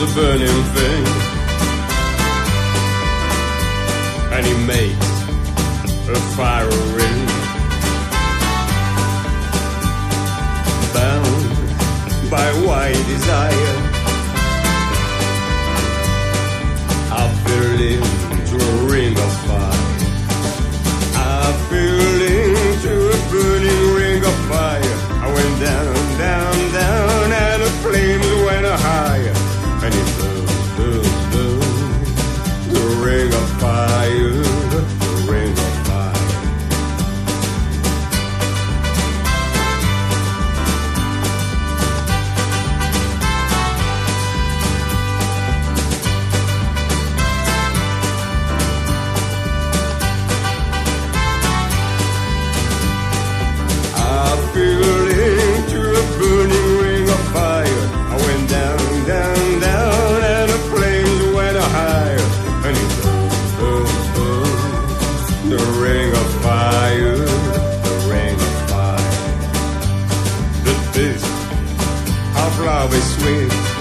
a burning thing, and he makes a fire ring. Bound by white desire, I fell into a ring of fire. I fell into a burning ring of fire. I went down, down, down, and the flames went higher. And it burns, burns, burns, the ring of fire, the ring of fire. I fell into a burning ring of fire. I went down, down, down, and the flames went higher. And it burns, burns, burns, the ring of fire, the ring of fire. The taste of love is sweet,